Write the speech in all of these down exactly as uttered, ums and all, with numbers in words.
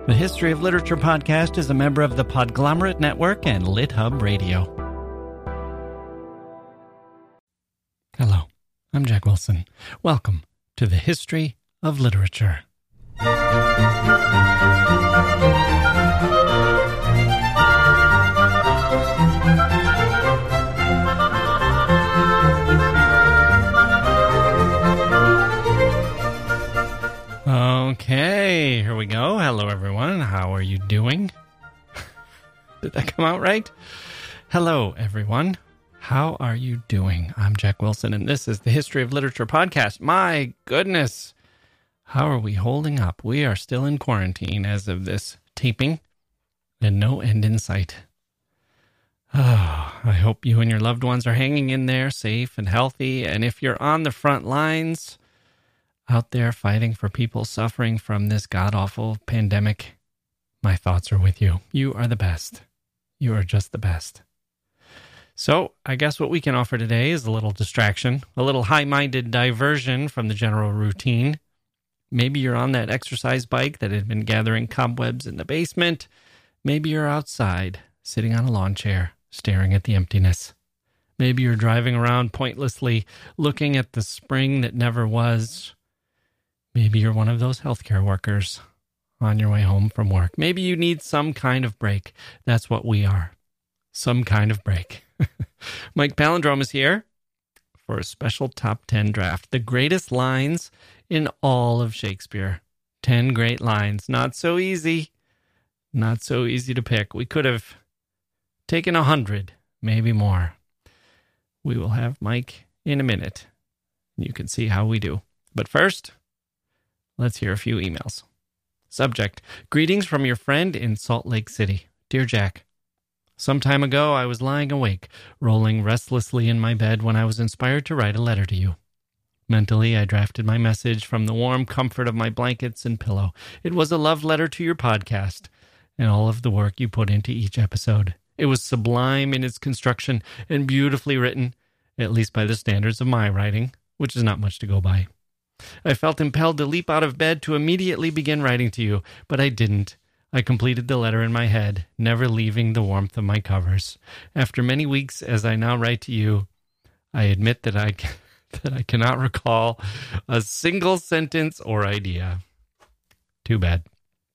The History of Literature podcast is a member of the Podglomerate Network and LitHub Radio. Hello, I'm Jack Wilson. Welcome to the History of Literature. Okay, here we go. Hello, everyone. How are you doing? Did that come out right? Hello, everyone. How are you doing? I'm Jack Wilson, and this is the History of Literature podcast. My goodness, how are we holding up? We are still in quarantine as of this taping, and no end in sight. Oh, I hope you and your loved ones are hanging in there, safe and healthy, and if you're on the front lines, out there fighting for people suffering from this god-awful pandemic, my thoughts are with you. You are the best. You are just the best. So, I guess what we can offer today is a little distraction, a little high-minded diversion from the general routine. Maybe you're on that exercise bike that had been gathering cobwebs in the basement. Maybe you're outside, sitting on a lawn chair, staring at the emptiness. Maybe you're driving around pointlessly, looking at the spring that never was. Maybe you're one of those healthcare workers on your way home from work. Maybe you need some kind of break. That's what we are. Some kind of break. Mike Palindrome is here for a special top ten draft. The greatest lines in all of Shakespeare. ten great lines. Not so easy. Not so easy to pick. We could have taken a hundred, maybe more. We will have Mike in a minute. You can see how we do. But first, let's hear a few emails. Subject: greetings from your friend in Salt Lake City. Dear Jack, some time ago I was lying awake, rolling restlessly in my bed when I was inspired to write a letter to you. Mentally, I drafted my message from the warm comfort of my blankets and pillow. It was a love letter to your podcast and all of the work you put into each episode. It was sublime in its construction and beautifully written, at least by the standards of my writing, which is not much to go by. I felt impelled to leap out of bed to immediately begin writing to you, but I didn't. I completed the letter in my head, never leaving the warmth of my covers. After many weeks, as I now write to you, I admit that I, that I cannot recall a single sentence or idea. Too bad.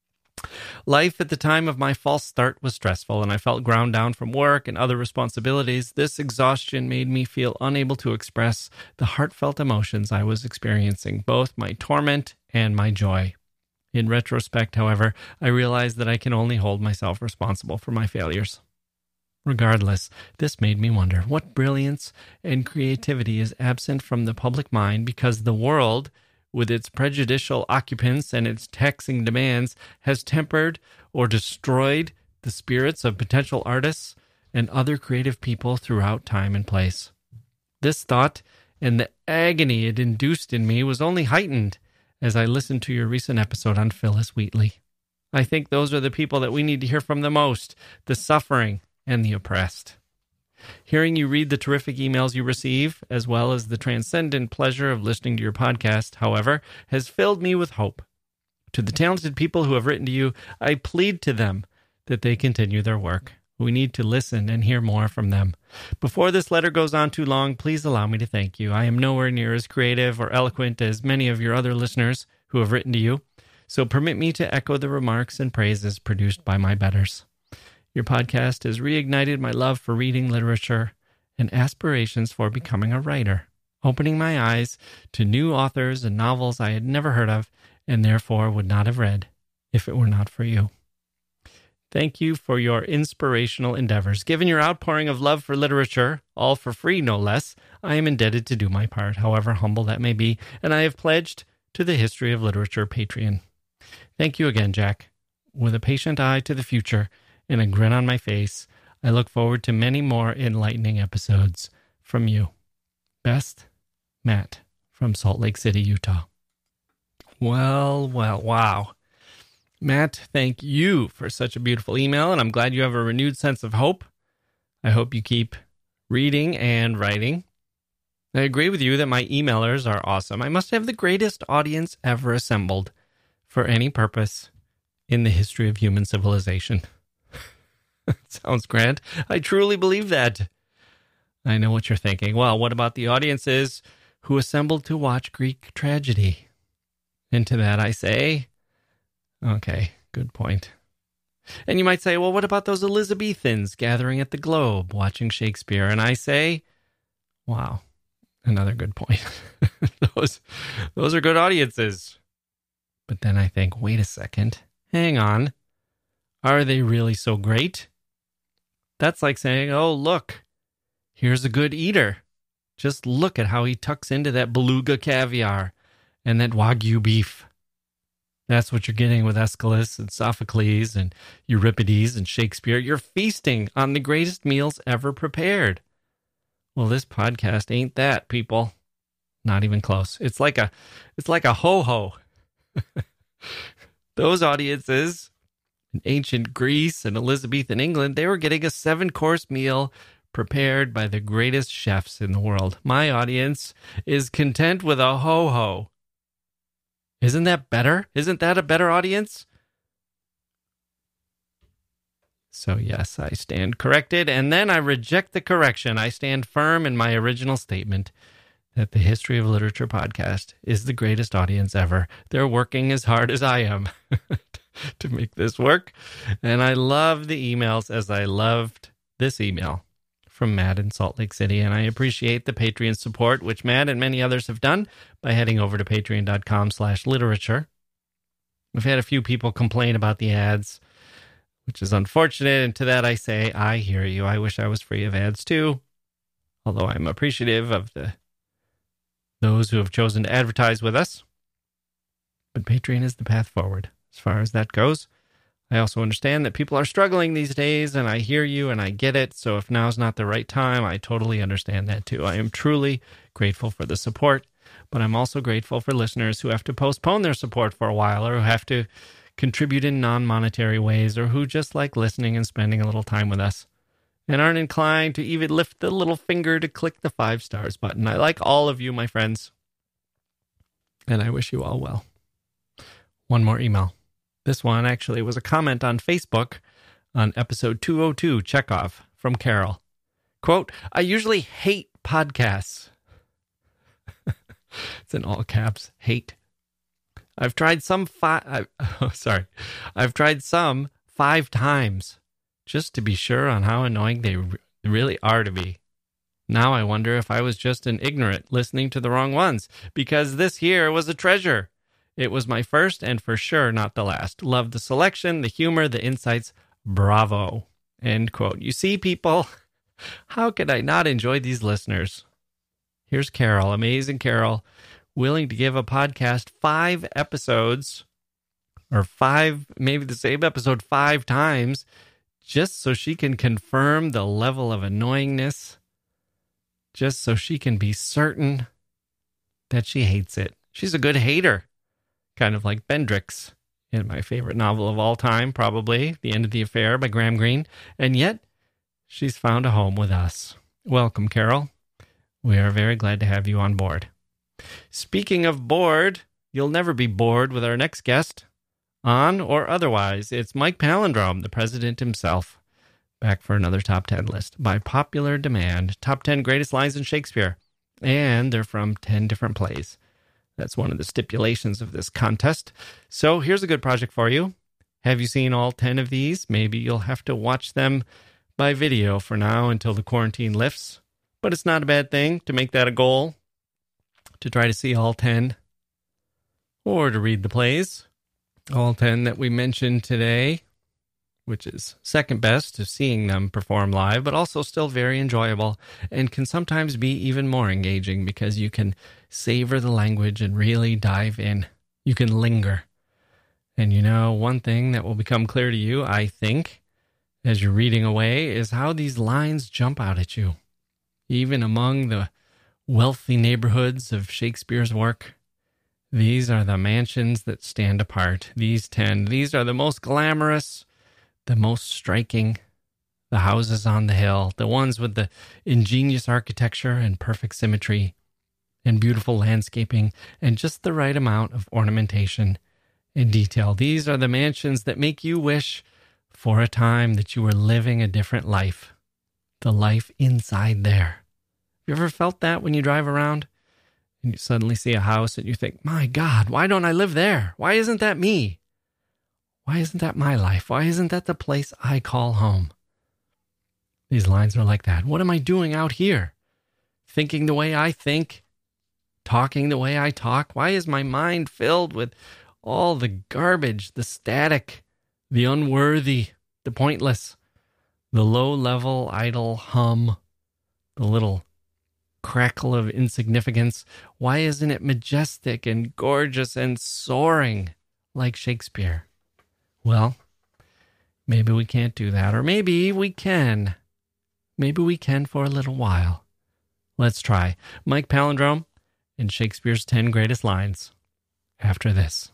Life at the time of my false start was stressful, and I felt ground down from work and other responsibilities. This exhaustion made me feel unable to express the heartfelt emotions I was experiencing, both my torment and my joy. In retrospect, however, I realized that I can only hold myself responsible for my failures. Regardless, this made me wonder what brilliance and creativity is absent from the public mind because the world, with its prejudicial occupants and its taxing demands, has tempered or destroyed the spirits of potential artists and other creative people throughout time and place. This thought and the agony it induced in me was only heightened as I listened to your recent episode on Phyllis Wheatley. I think those are the people that we need to hear from the most, the suffering and the oppressed. Hearing you read the terrific emails you receive, as well as the transcendent pleasure of listening to your podcast, however, has filled me with hope. To the talented people who have written to you, I plead to them that they continue their work. We need to listen and hear more from them. Before this letter goes on too long, please allow me to thank you. I am nowhere near as creative or eloquent as many of your other listeners who have written to you, so permit me to echo the remarks and praises produced by my betters. Your podcast has reignited my love for reading literature and aspirations for becoming a writer, opening my eyes to new authors and novels I had never heard of and therefore would not have read if it were not for you. Thank you for your inspirational endeavors. Given your outpouring of love for literature, all for free no less, I am indebted to do my part, however humble that may be, and I have pledged to the History of Literature Patreon. Thank you again, Jack. With a patient eye to the future and a grin on my face, I look forward to many more enlightening episodes from you. Best, Matt from Salt Lake City, Utah. Well, well, wow. Matt, thank you for such a beautiful email, and I'm glad you have a renewed sense of hope. I hope you keep reading and writing. I agree with you that my emailers are awesome. I must have the greatest audience ever assembled for any purpose in the history of human civilization. Sounds grand. I truly believe that. I know what you're thinking. Well, what about the audiences who assembled to watch Greek tragedy? And to that I say, okay, good point. And you might say, well, what about those Elizabethans gathering at the Globe watching Shakespeare? And I say, wow, another good point. those, those are good audiences. But then I think, wait a second, hang on. Are they really so great? That's like saying, oh, look, here's a good eater. Just look at how he tucks into that beluga caviar and that Wagyu beef. That's what you're getting with Aeschylus and Sophocles and Euripides and Shakespeare. You're feasting on the greatest meals ever prepared. Well, this podcast ain't that, people. Not even close. It's like a, it's like a ho-ho. Those audiences in ancient Greece and Elizabethan England, they were getting a seven-course meal prepared by the greatest chefs in the world. My audience is content with a ho-ho. Isn't that better? Isn't that a better audience? So yes, I stand corrected, and then I reject the correction. I stand firm in my original statement that the History of Literature podcast is the greatest audience ever. They're working as hard as I am to make this work, and I love the emails as I loved this email from Matt in Salt Lake City, and I appreciate the Patreon support, which Matt and many others have done by heading over to patreon.com slash literature. We've had a few people complain about the ads, which is unfortunate, and to that I say, I hear you. I wish I was free of ads too, although I'm appreciative of the those who have chosen to advertise with us. But Patreon is the path forward as far as that goes. I also understand that people are struggling these days, and I hear you and I get it. So if now's not the right time, I totally understand that too. I am truly grateful for the support, but I'm also grateful for listeners who have to postpone their support for a while, or who have to contribute in non-monetary ways, or who just like listening and spending a little time with us and aren't inclined to even lift the little finger to click the five stars button. I like all of you, my friends, and I wish you all well. One more email. This one actually was a comment on Facebook on episode two oh two, Chekhov, from Carol. Quote, I usually hate podcasts. It's in all caps, hate. I've tried some five, oh, sorry. I've tried some five times just to be sure on how annoying they re- really are to me. Now I wonder if I was just an ignorant listening to the wrong ones, because this here was a treasure. It was my first and for sure not the last. Love the selection, the humor, the insights. Bravo. End quote. You see, people, how could I not enjoy these listeners? Here's Carol, amazing Carol, willing to give a podcast five episodes, or five, maybe the same episode five times, just so she can confirm the level of annoyingness, just so she can be certain that she hates it. She's a good hater. Kind of like Bendrix in my favorite novel of all time, probably, The End of the Affair by Graham Greene. And yet, she's found a home with us. Welcome, Carol. We are very glad to have you on board. Speaking of bored, you'll never be bored with our next guest, on or otherwise. It's Mike Palindrome, the president himself, back for another top ten list. By popular demand, top ten greatest lines in Shakespeare. And they're from ten different plays. That's one of the stipulations of this contest. So here's a good project for you. Have you seen all ten of these? Maybe you'll have to watch them by video for now until the quarantine lifts. But it's not a bad thing to make that a goal, to try to see all ten, or to read the plays. All ten that we mentioned today, which is second best to seeing them perform live, but also still very enjoyable and can sometimes be even more engaging because you can savor the language and really dive in. You can linger. And you know, one thing that will become clear to you, I think, as you're reading away, is how these lines jump out at you. Even among the wealthy neighborhoods of Shakespeare's work, these are the mansions that stand apart. These ten, these are the most glamorous, the most striking, the houses on the hill, the ones with the ingenious architecture and perfect symmetry and beautiful landscaping and just the right amount of ornamentation in detail. These are the mansions that make you wish for a time that you were living a different life, the life inside there. You ever felt that when you drive around and you suddenly see a house and you think, my God, why don't I live there? Why isn't that me? Why isn't that my life? Why isn't that the place I call home? These lines are like that. What am I doing out here? Thinking the way I think, talking the way I talk. Why is my mind filled with all the garbage, the static, the unworthy, the pointless, the low-level, idle hum, the little crackle of insignificance? Why isn't it majestic and gorgeous and soaring like Shakespeare? Well, maybe we can't do that, or maybe we can. Maybe we can for a little while. Let's try Mike Palindrome and Shakespeare's ten Greatest Lines after this.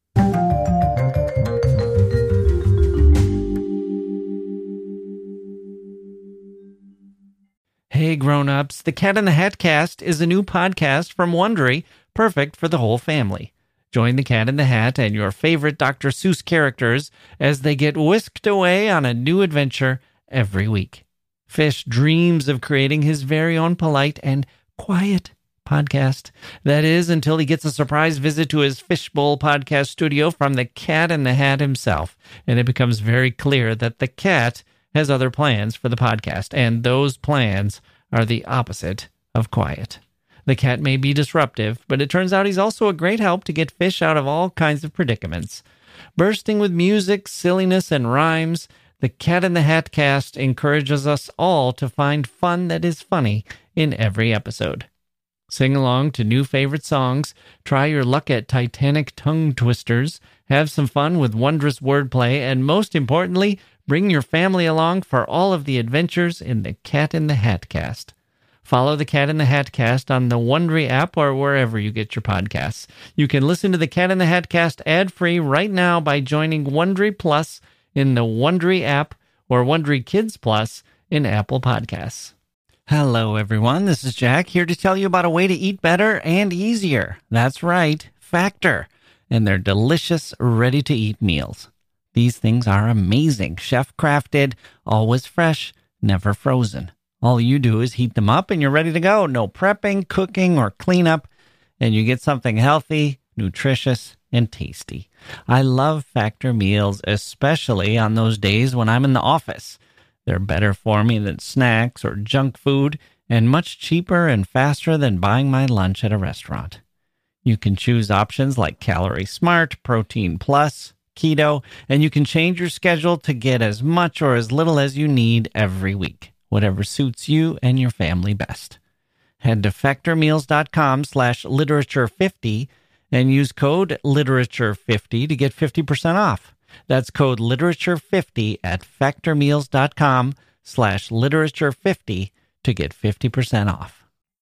Hey grown-ups, the Cat in the Hat Cast is a new podcast from Wondery, perfect for the whole family. Join the Cat in the Hat and your favorite Doctor Seuss characters as they get whisked away on a new adventure every week. Fish dreams of creating his very own polite and quiet podcast. That is, until he gets a surprise visit to his Fishbowl podcast studio from the Cat in the Hat himself. And it becomes very clear that the cat has other plans for the podcast, and those plans are the opposite of quiet. The cat may be disruptive, but it turns out he's also a great help to get Fish out of all kinds of predicaments. Bursting with music, silliness, and rhymes, the Cat in the Hat Cast encourages us all to find fun that is funny in every episode. Sing along to new favorite songs, try your luck at Titanic tongue twisters, have some fun with wondrous wordplay, and most importantly, bring your family along for all of the adventures in the Cat in the Hat Cast. Follow the Cat in the Hat Cast on the Wondery app or wherever you get your podcasts. You can listen to the Cat in the Hat Cast ad-free right now by joining Wondery Plus in the Wondery app or Wondery Kids Plus in Apple Podcasts. Hello, everyone. This is Jack here to tell you about a way to eat better and easier. That's right, Factor, and their delicious, ready-to-eat meals. These things are amazing, chef-crafted, always fresh, never frozen. All you do is heat them up and you're ready to go. No prepping, cooking, or cleanup, and you get something healthy, nutritious, and tasty. I love Factor meals, especially on those days when I'm in the office. They're better for me than snacks or junk food, and much cheaper and faster than buying my lunch at a restaurant. You can choose options like Calorie Smart, Protein Plus, Keto, and you can change your schedule to get as much or as little as you need every week, whatever suits you and your family best. Head to factormeals.com slash literature50 and use code literature fifty to get fifty percent off. That's code literature fifty at factormeals.com slash literature50 to get fifty percent off.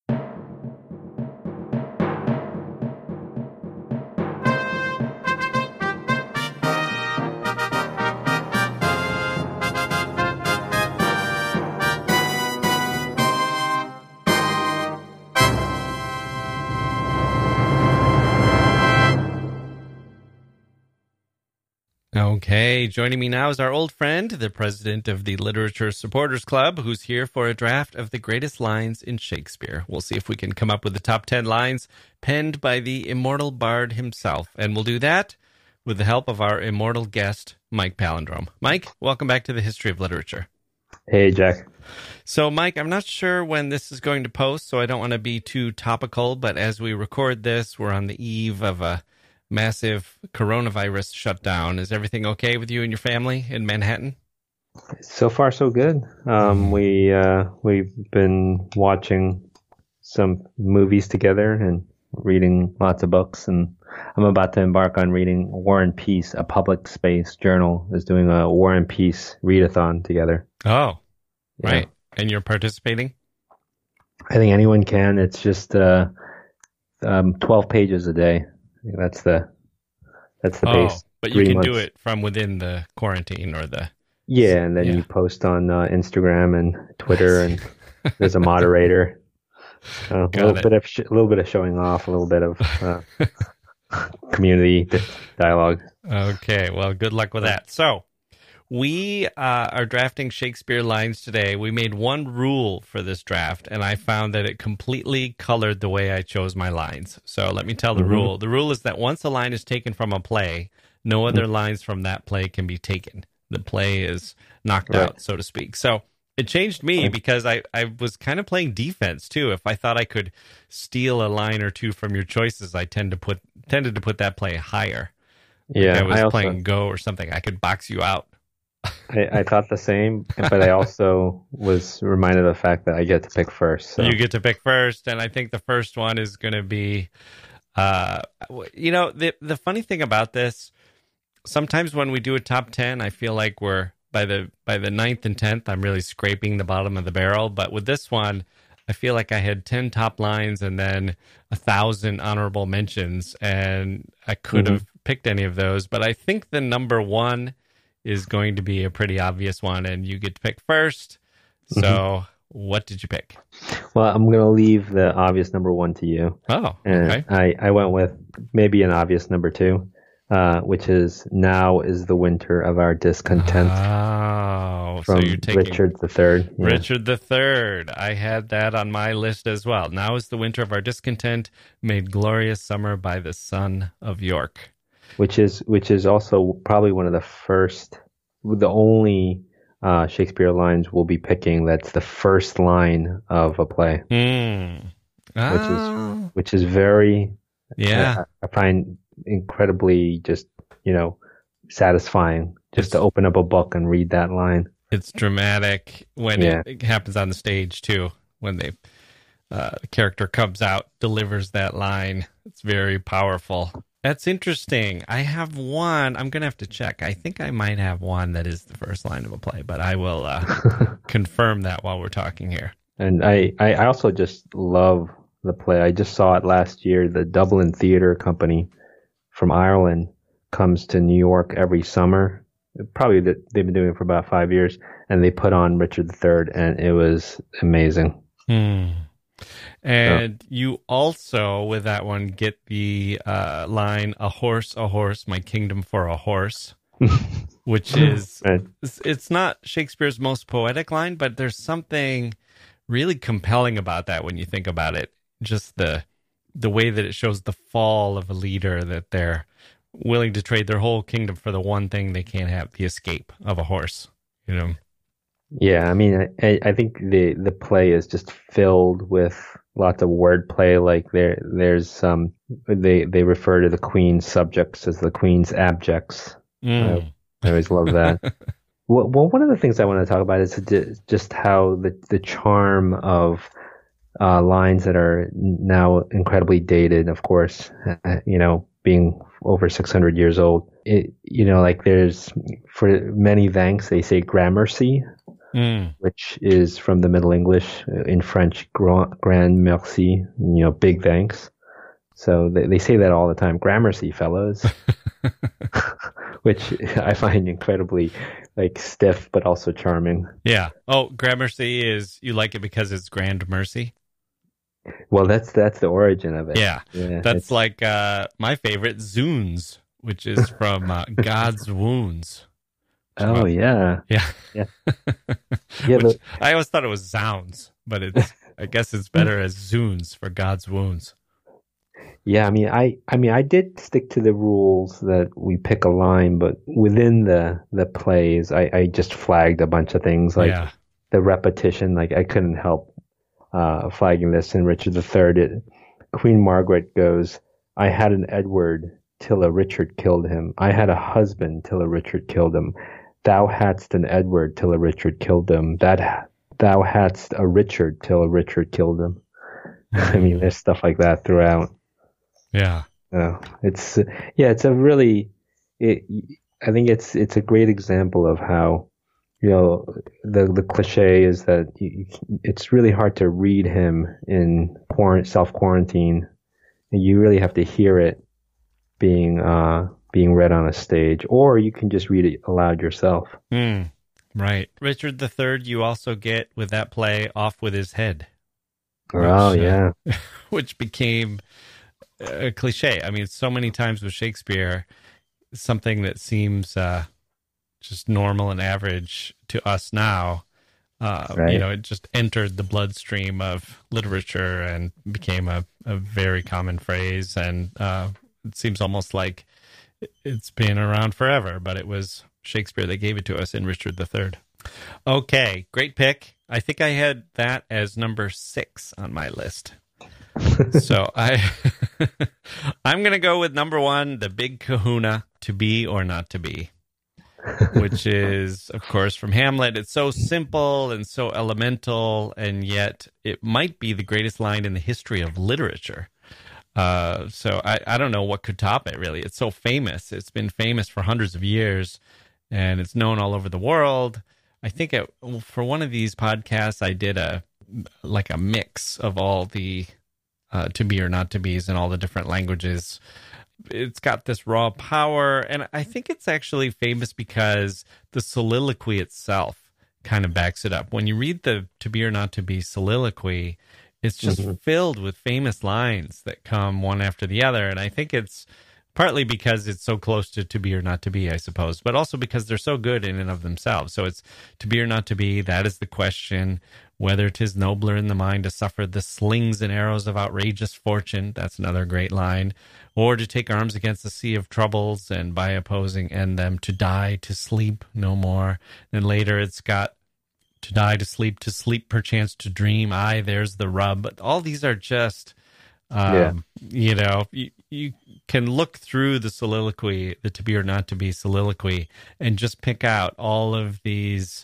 Okay, joining me now is our old friend, the president of the Literature Supporters Club, who's here for a draft of the greatest lines in Shakespeare. We'll see if we can come up with the top ten lines penned by the immortal bard himself, and we'll do that with the help of our immortal guest, Mike Palindrome. Mike, welcome back to the History of Literature. Hey, Jack. So, Mike, I'm not sure when this is going to post, so I don't want to be too topical, but as we record this, we're on the eve of a massive coronavirus shutdown. Is everything okay with you and your family in Manhattan? So far, so good. Um, we uh, we've been watching some movies together and reading lots of books, and I'm about to embark on reading War and Peace. A Public Space Journal is doing a War and Peace readathon together. Oh, yeah. Right. And you're participating? I think anyone can. It's just uh, um, twelve pages a day. That's the that's the oh, base. But you can months. do it from within the quarantine or the... Yeah, and then yeah. you post on uh, Instagram and Twitter, and there's a moderator. Uh, a little it. bit of sh- a little bit of showing off, a little bit of uh, community dialogue. Okay, well, good luck with that. So, we uh, are drafting Shakespeare lines today. We made one rule for this draft, and I found that it completely colored the way I chose my lines. So let me tell the mm-hmm. rule. The rule is that once a line is taken from a play, no other mm-hmm. lines from that play can be taken. The play is knocked right. out, so to speak. So it changed me because I, I was kind of playing defense, too. If I thought I could steal a line or two from your choices, I tend to put tended to put that play higher. Yeah, like I was I also, playing Go or something. I could box you out. I, I thought the same, but I also was reminded of the fact that I get to pick first. So. You get to pick first, and I think the first one is going to be, uh, you know, the the funny thing about this, sometimes when we do a top ten, I feel like we're by the by the ninth and tenth, I'm really scraping the bottom of the barrel. But with this one, I feel like I had ten top lines and then a thousand honorable mentions, and I could mm-hmm. have picked any of those. But I think the number one is going to be a pretty obvious one, and you get to pick first. So mm-hmm. what did you pick? Well, I'm going to leave the obvious number one to you. Oh, and okay. I, I went with maybe an obvious number two, uh, which is Now is the Winter of Our Discontent. Oh, from so you're taking Richard the Third. Yeah. Richard the Third. I had that on my list as well. Now is the Winter of Our Discontent, made glorious summer by the son of York. Which is which is also probably one of the first, the only uh, Shakespeare lines we'll be picking that's the first line of a play. Mm. Oh. Which is which is very, yeah. I, I find incredibly just, you know, satisfying just it's, to open up a book and read that line. It's dramatic when yeah. it, it happens on the stage too, when they uh, the character comes out, delivers that line. It's very powerful. That's interesting. I have one. I'm going to have to check. I think I might have one that is the first line of a play, but I will uh, confirm that while we're talking here. And I, I also just love the play. I just saw it last year. The Dublin Theatre Company from Ireland comes to New York every summer. Probably that they've been doing it for about five years, and they put on Richard the Third, and it was amazing. Hmm. And oh. you also, with that one, get the uh, line, a horse, a horse, my kingdom for a horse, which is, right. it's, it's not Shakespeare's most poetic line, but there's something really compelling about that when you think about it. Just the the way that it shows the fall of a leader, that they're willing to trade their whole kingdom for the one thing they can't have, the escape of a horse, you know? Yeah, I mean, I, I think the, the play is just filled with lots of wordplay. Like there, there's um, they they refer to the queen's subjects as the queen's abjects. Mm. I, I always love that. well, well, one of the things I want to talk about is just how the the charm of uh, lines that are now incredibly dated. Of course, uh, you know, being over six hundred years old. It, you know, like there's for many thanks they say gramercy. Mm. Which is from the Middle English, in French, grand, grand merci, you know, big thanks. So they, they say that all the time, gramercy, fellows, which I find incredibly like stiff, but also charming. Yeah. Oh, gramercy is, you like it because it's grand mercy? Well, that's that's the origin of it. Yeah. yeah that's like uh, my favorite, zoons, which is from uh, God's wounds. Oh yeah, yeah, yeah, yeah. But, I always thought it was zounds, but it's I guess it's better as zoons for God's wounds. Yeah, I mean, I, I mean, I did stick to the rules that we pick a line, but within the the plays, I, I just flagged a bunch of things like yeah. the repetition. Like I couldn't help uh, flagging this in Richard the Third. It, Queen Margaret goes, "I had an Edward till a Richard killed him. I had a husband till a Richard killed him. Thou hadst an Edward till a Richard killed him. That thou hadst a Richard till a Richard killed him." I mean, there's stuff like that throughout. Yeah. Uh, it's yeah, it's a really. It, I think it's it's a great example of how, you know, the the cliche is that you, it's really hard to read him in self quarantine. You really have to hear it being uh. being read on a stage, or you can just read it aloud yourself. Mm, right. Richard the Third, you also get with that play Off with His Head. Which, oh, yeah. Uh, which became a cliche. I mean, so many times with Shakespeare, something that seems uh, just normal and average to us now, uh, Right. you know, it just entered the bloodstream of literature and became a, a very common phrase. And uh, it seems almost like it's been around forever, but it was Shakespeare that gave it to us in Richard the Third. Okay, great pick. I think I had that as number six on my list. So I, I'm going to go with number one, The Big Kahuna, To Be or Not to Be, which is, of course, from Hamlet. It's so simple and so elemental, and yet it might be the greatest line in the history of literature. Uh, so I, I don't know what could top it, really. It's so famous. It's been famous for hundreds of years, and it's known all over the world. I think it, for one of these podcasts, I did a like a mix of all the uh, to be or not to be's in all the different languages. It's got this raw power, and I think it's actually famous because the soliloquy itself kind of backs it up. When you read the to be or not to be soliloquy, it's just mm-hmm. filled with famous lines that come one after the other, and I think it's partly because it's so close to to be or not to be, I suppose, but also because they're so good in and of themselves. So it's to be or not to be, that is the question, whether 'tis nobler in the mind to suffer the slings and arrows of outrageous fortune, that's another great line, or to take arms against the sea of troubles, and by opposing end them, to die, to sleep no more. And later it's got to die, to sleep, to sleep perchance, to dream, aye, there's the rub. But all these are just... Um, yeah. You know, you, you can look through the soliloquy, the to be or not to be soliloquy, and just pick out all of these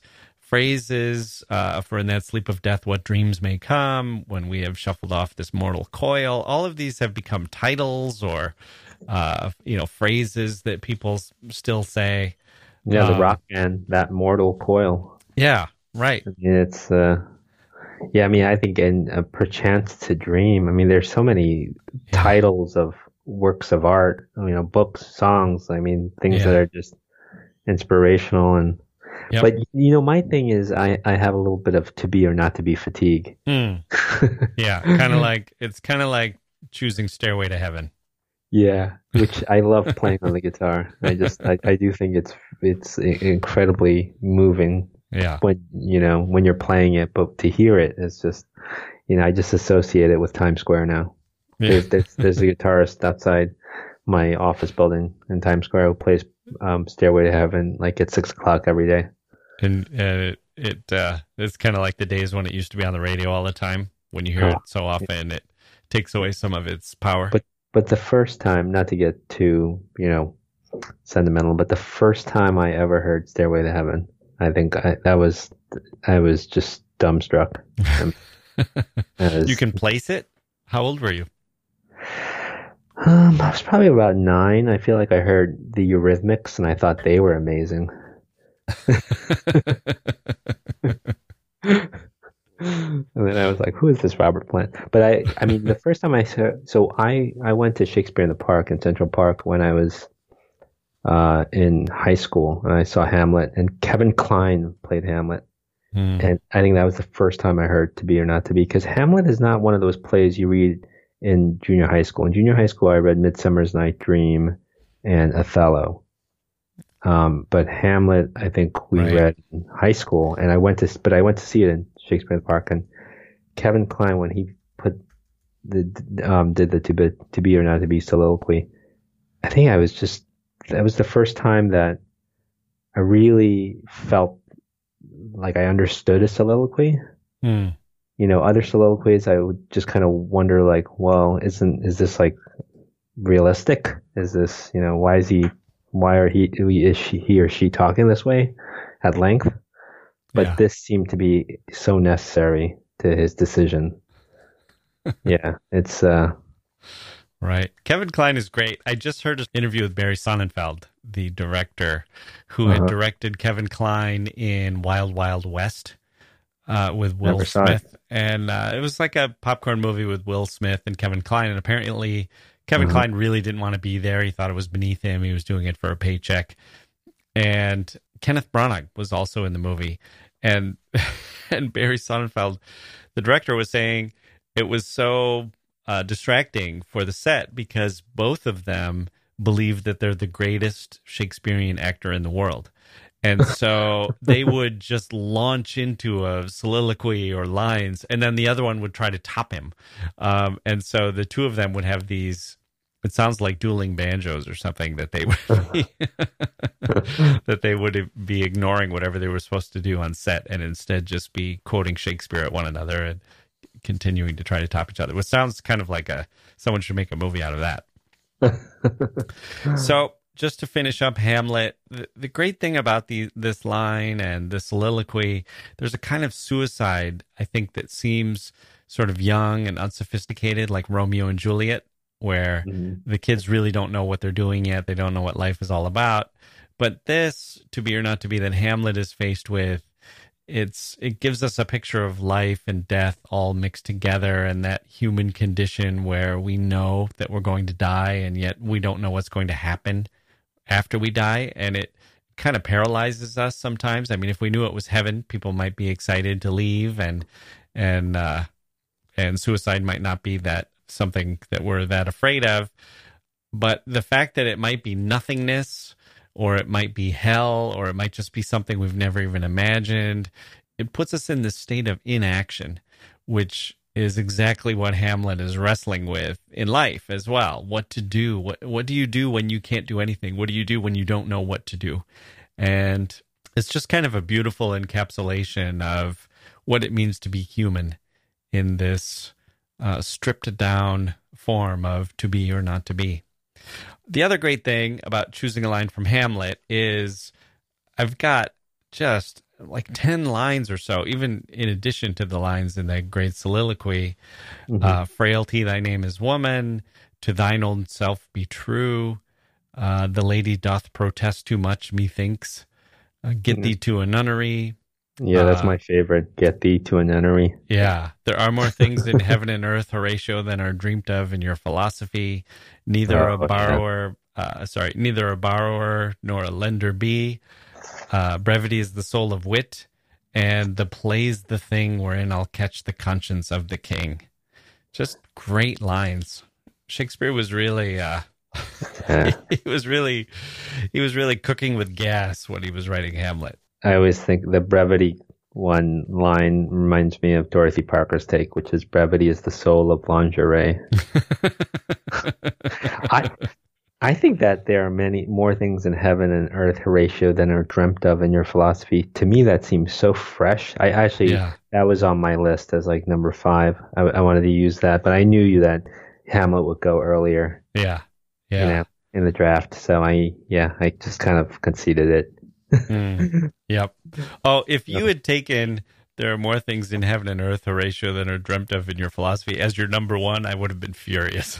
phrases uh, for in that sleep of death, what dreams may come, when we have shuffled off this mortal coil. All of these have become titles or, uh, you know, phrases that people s- still say. Yeah, the um, rock band, that mortal coil. Yeah, right. I mean, it's... Uh... Yeah, I mean, I think in uh, Perchance to Dream, I mean, there's so many yeah. titles of works of art, you know, books, songs, I mean, things yeah. that are just inspirational. And yep. But, you know, my thing is I, I have a little bit of to be or not to be fatigue. Mm. Yeah, kind of like, it's kind of like choosing Stairway to Heaven. Yeah, which I love playing on the guitar. I just, I, I do think it's it's incredibly moving. Yeah. When, you know, when you're playing it, but to hear it, it's just, you know, I just associate it with Times Square now. Yeah. There's, there's, there's a guitarist outside my office building in Times Square who plays um, Stairway to Heaven like at six o'clock every day. And, and it, it uh, it's kind of like the days when it used to be on the radio all the time. When you hear oh, it so often, yeah. it takes away some of its power. But, but the first time, not to get too, you know, sentimental, but the first time I ever heard Stairway to Heaven, I think I, that was, I was just dumbstruck. was, you can place it? How old were you? Um, I was probably about nine. I feel like I heard the Eurythmics and I thought they were amazing. And then I was like, who is this Robert Plant? But I, I mean, the first time I saw, so I, I went to Shakespeare in the Park in Central Park when I was Uh, in high school, and I saw Hamlet, and Kevin Kline played Hamlet, mm. and I think that was the first time I heard To Be or Not to Be, because Hamlet is not one of those plays you read in junior high school. In junior high school, I read Midsummer's Night Dream and Othello, um, but Hamlet, I think we right. read in high school, and I went to, but I went to see it in Shakespeare in the Park, and Kevin Kline, when he put the um, did the To Be, to Be or Not to Be soliloquy, I think I was just. That was the first time that I really felt like I understood a soliloquy. Mm. You know, other soliloquies, I would just kind of wonder, like, well, isn't is this like realistic? Is this, you know, why is he, why are he, is she, he or she talking this way at length? But yeah. This seemed to be so necessary to his decision. Yeah, it's. uh Right. Kevin Kline is great. I just heard an interview with Barry Sonnenfeld, the director, who uh-huh. had directed Kevin Kline in Wild Wild West uh, with Will Never Smith. And uh, it was like a popcorn movie with Will Smith and Kevin Kline. And apparently Kevin uh-huh. Kline really didn't want to be there. He thought it was beneath him. He was doing it for a paycheck. And Kenneth Branagh was also in the movie. And, and Barry Sonnenfeld, the director, was saying it was so... uh, distracting for the set because both of them believe that they're the greatest Shakespearean actor in the world. And so they would just launch into a soliloquy or lines, and then the other one would try to top him. Um, and so the two of them would have these, it sounds like dueling banjos or something, that they would be, that they would be ignoring whatever they were supposed to do on set and instead just be quoting Shakespeare at one another and continuing to try to top each other, which sounds kind of like a someone should make a movie out of that. So just to finish up Hamlet, the, the great thing about the this line and the soliloquy, there's a kind of suicide, I think, that seems sort of young and unsophisticated, like Romeo and Juliet, where mm-hmm. the kids really don't know what they're doing yet. They don't know what life is all about. But this, To Be or Not to Be, that Hamlet is faced with, it's it gives us a picture of life and death all mixed together, and that human condition where we know that we're going to die, and yet we don't know what's going to happen after we die. And it kind of paralyzes us sometimes. I mean, if we knew it was heaven, people might be excited to leave, and and uh, and suicide might not be that something that we're that afraid of. But the fact that it might be nothingness, or it might be hell, or it might just be something we've never even imagined, it puts us in this state of inaction, which is exactly what Hamlet is wrestling with in life as well. What to do? What what do you do when you can't do anything? What do you do when you don't know what to do? And it's just kind of a beautiful encapsulation of what it means to be human in this uh, stripped down form of to be or not to be. The other great thing about choosing a line from Hamlet is I've got just like ten lines or so, even in addition to the lines in that great soliloquy. Mm-hmm. Uh, frailty, thy name is woman. To thine own self be true. Uh, the lady doth protest too much, methinks. Uh, get mm-hmm. thee to a nunnery. Yeah, that's uh, my favorite. Get thee to a nunnery. Yeah. There are more things in heaven and earth, Horatio, than are dreamt of in your philosophy. Neither oh, a borrower, yeah. uh, sorry, neither a borrower nor a lender be. Uh, brevity is the soul of wit, and the play's the thing wherein I'll catch the conscience of the king. Just great lines. Shakespeare was really, uh, yeah. he was really, he was really cooking with gas when he was writing Hamlet. I always think the brevity one line reminds me of Dorothy Parker's take, which is brevity is the soul of lingerie. I I think that there are many more things in heaven and earth, Horatio, than are dreamt of in your philosophy. To me, that seems so fresh. I actually, yeah. that was on my list as like number five. I, I wanted to use that, but I knew you that Hamlet would go earlier. Yeah. Yeah. You know, in the draft. So I, yeah, I just kind of conceded it. mm, yep. Oh, if you had taken there are more things in heaven and earth, Horatio, than are dreamt of in your philosophy as your number one, I would have been furious.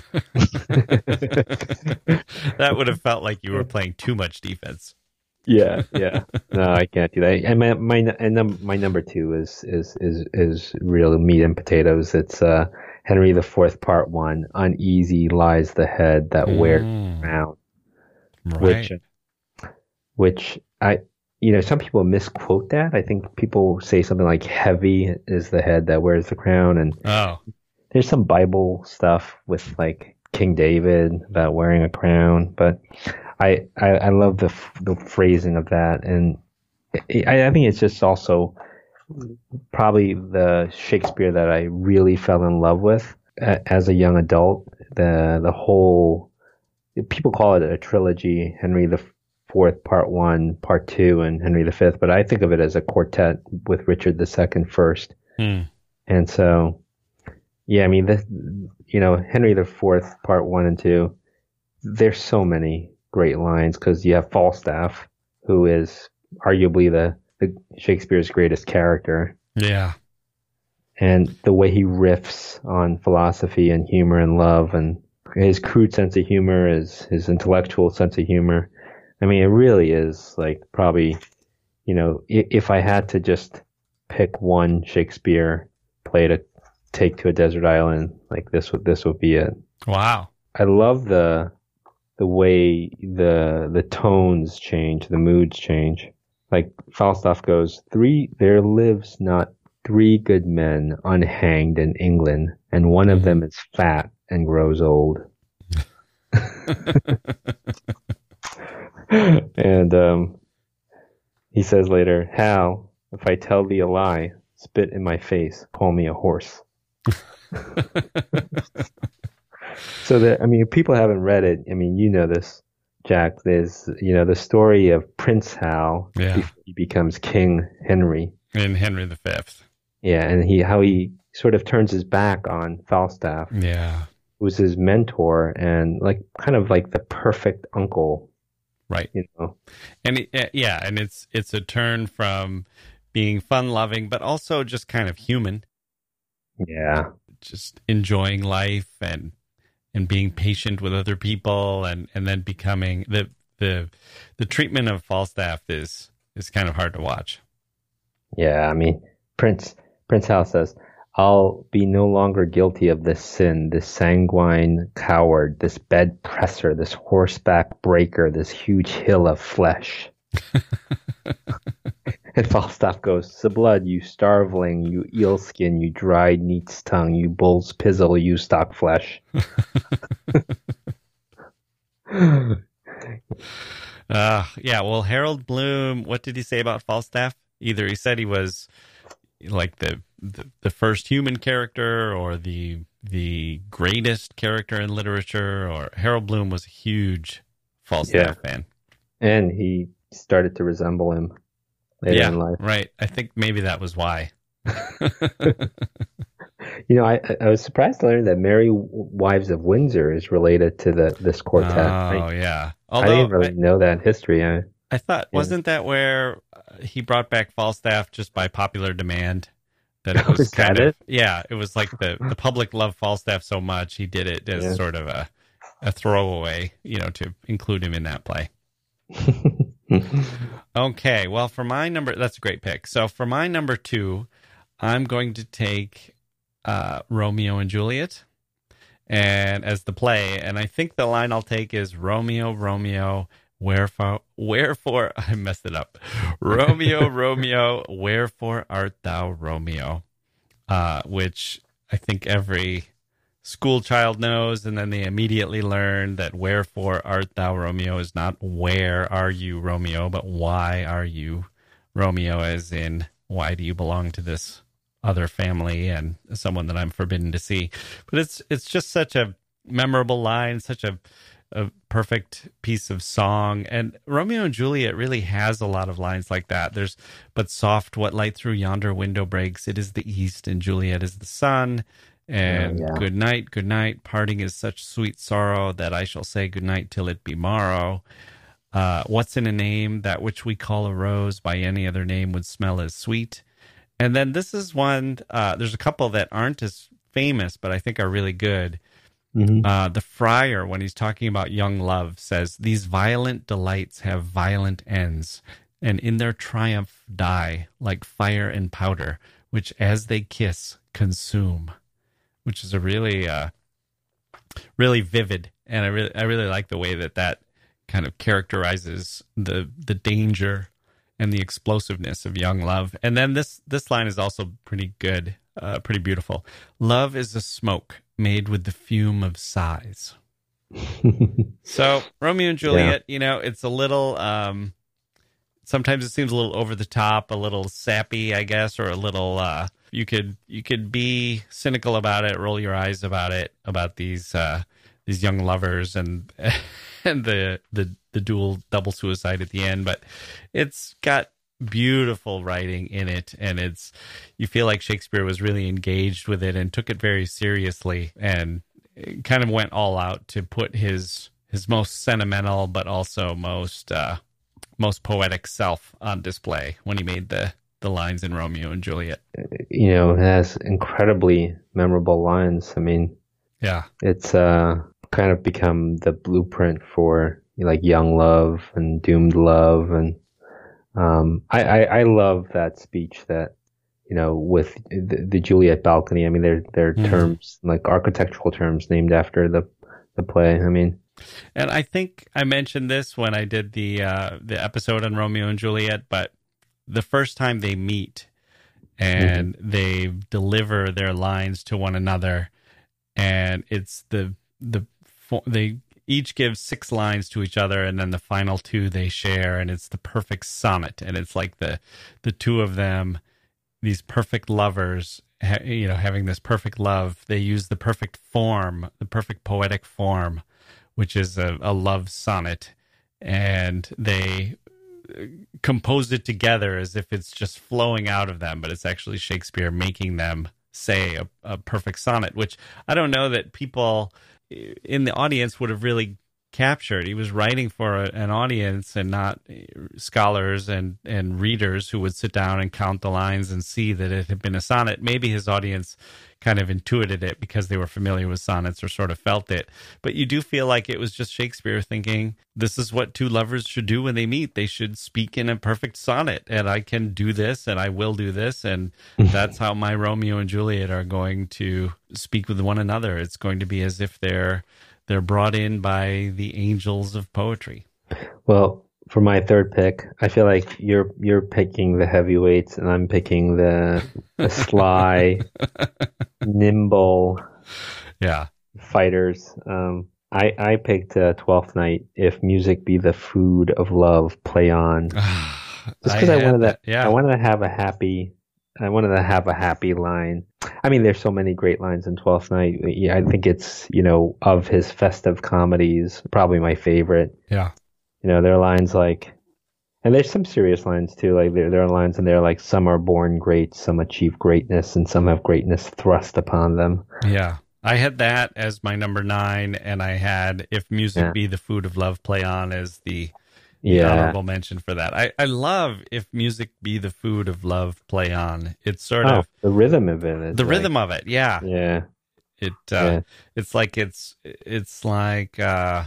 That would have felt like you were playing too much defense. Yeah, yeah. No, I can't do that. And my my and num- my number two is is is is real meat and potatoes. It's uh, Henry the Fourth, Part One. Uneasy lies the head that mm. wears the crown. Right. Which, which I, you know, some people misquote that. I think people say something like "heavy is the head that wears the crown," and oh, there's some Bible stuff with like King David about wearing a crown, but I I, I love the the phrasing of that, and I, I think it's just also probably the Shakespeare that I really fell in love with as a young adult. The the whole people call it a trilogy, Henry the Fourth, Part One, Part Two, and Henry the Fifth, but I think of it as a quartet with Richard the Second first. Hmm. And so, yeah, I mean, the, you know, Henry the Fourth, Part One and Two. There's so many great lines because you have Falstaff, who is arguably the, the Shakespeare's greatest character. Yeah. And the way he riffs on philosophy and humor and love, and his crude sense of humor, his his intellectual sense of humor. I mean, it really is like probably, you know, if, if I had to just pick one Shakespeare play to take to a desert island, like this would this would be it. Wow. I love the the way the the tones change, the moods change. Like Falstaff goes, three there lives not three good men unhanged in England, and one of them is fat and grows old. And um, he says later, Hal, if I tell thee a lie, spit in my face, call me a horse. So that, I mean, if people haven't read it, I mean, you know this, Jack. There's, you know, the story of Prince Hal yeah. before he becomes King Henry. In Henry the Fifth. Yeah, and he how he sort of turns his back on Falstaff. Yeah. Who was his mentor and like kind of like the perfect uncle. Right. You know. And it, yeah, and it's it's a turn from being fun-loving, but also just kind of human. Yeah. Just enjoying life and and being patient with other people, and, and then becoming the the the treatment of Falstaff is is kind of hard to watch. Yeah, I mean, Prince Prince Hal says, I'll be no longer guilty of this sin, this sanguine coward, this bed presser, this horseback breaker, this huge hill of flesh. And Falstaff goes, "S'blood, you starveling, you eel skin, you dried neat's tongue, you bull's pizzle, you stock flesh." uh, yeah, well, Harold Bloom, what did he say about Falstaff? Either he said he was like the the, the first human character, or the the greatest character in literature, or Harold Bloom was a huge Falstaff yeah. fan. And he started to resemble him later yeah, in life. Right. I think maybe that was why. You know, I I was surprised to learn that Merry Wives of Windsor is related to the this quartet. Oh, I, yeah. Although, I didn't really I, know that history. I, I thought, yeah. wasn't that where he brought back Falstaff just by popular demand? That it was, was kind of, it? yeah, it was like the, the public loved Falstaff so much, he did it as yeah. sort of a, a throwaway, you know, to include him in that play. Okay, well, for my number, that's a great pick. So for my number two, I'm going to take uh, Romeo and Juliet, and as the play, and I think the line I'll take is Romeo, Romeo, wherefore, wherefore, I messed it up. Romeo, Romeo, wherefore art thou Romeo? Uh, which I think every school child knows, and then they immediately learn that wherefore art thou Romeo is not where are you Romeo, but why are you Romeo, as in why do you belong to this other family and someone that I'm forbidden to see. But it's it's just such a memorable line, such a a perfect piece of song. And Romeo and Juliet really has a lot of lines like that. There's, but soft, what light through yonder window breaks, it is the east, and Juliet is the sun. And oh, yeah. Good night, good night, parting is such sweet sorrow that I shall say good night till it be morrow. Uh, what's in a name? That which we call a rose by any other name would smell as sweet. And then this is one, uh, there's a couple that aren't as famous, but I think are really good. Mm-hmm. Uh, the friar, when he's talking about young love, says, these violent delights have violent ends, and in their triumph die like fire and powder, which as they kiss, consume. Which is a really, uh, really vivid, and I really, I really like the way that that kind of characterizes the the danger and the explosiveness of young love. And then this this line is also pretty good, uh, pretty beautiful. Love is a smoke made with the fume of sighs. So Romeo and Juliet, yeah. you know, it's a little. Um, sometimes it seems a little over the top, a little sappy, I guess, or a little. Uh, You could you could be cynical about it, roll your eyes about it, about these uh, these young lovers and and the, the the dual double suicide at the end. But it's got beautiful writing in it, and it's you feel like Shakespeare was really engaged with it and took it very seriously, and it kind of went all out to put his his most sentimental but also most uh, most poetic self on display when he made the. the lines in Romeo and Juliet. You know, it has incredibly memorable lines. I mean, yeah, it's uh, kind of become the blueprint for like young love and doomed love. And um, I, I, I love that speech that, you know, with the, the Juliet balcony. I mean, they're, they're mm-hmm. terms, like architectural terms named after the, the play. I mean, and I think I mentioned this when I did the, uh, the episode on Romeo and Juliet, but the first time they meet and mm-hmm. they deliver their lines to one another, and it's the the they each give six lines to each other, and then the final two they share, and it's the perfect sonnet, and it's like the the two of them, these perfect lovers, ha, you know, having this perfect love. They use the perfect form, the perfect poetic form, which is a, a love sonnet, and they compose it together as if it's just flowing out of them, but it's actually Shakespeare making them say a, a perfect sonnet, which I don't know that people in the audience would have really captured. He was writing for a, an audience and not scholars and, and readers who would sit down and count the lines and see that it had been a sonnet. Maybe his audience kind of intuited it because they were familiar with sonnets or sort of felt it. But you do feel like it was just Shakespeare thinking, this is what two lovers should do when they meet. They should speak in a perfect sonnet, and I can do this, and I will do this, and that's how my Romeo and Juliet are going to speak with one another. It's going to be as if they're they're brought in by the angels of poetry. Well, for my third pick, I feel like you're you're picking the heavyweights, and I'm picking the, the sly, nimble, yeah, fighters. Um, I I picked uh, Twelfth Night. If music be the food of love, play on. Just because I, I wanted that, yeah. I wanted to have a happy. I wanted to have a happy line. I mean, there's so many great lines in Twelfth Night. Yeah, I think it's, you know, of his festive comedies, probably my favorite. Yeah. You know, there are lines like, and there's some serious lines too. Like there, there are lines in there like, some are born great, some achieve greatness, and some have greatness thrust upon them. Yeah. I had that as my number nine, and I had If Music yeah. Be the Food of Love, Play On as the, the yeah. honorable mention for that. I, I love If Music Be the Food of Love, Play On. It's sort oh, of the rhythm of it. Is the like, rhythm of it. Yeah. Yeah. It, uh, yeah. it's like, it's, it's like, uh,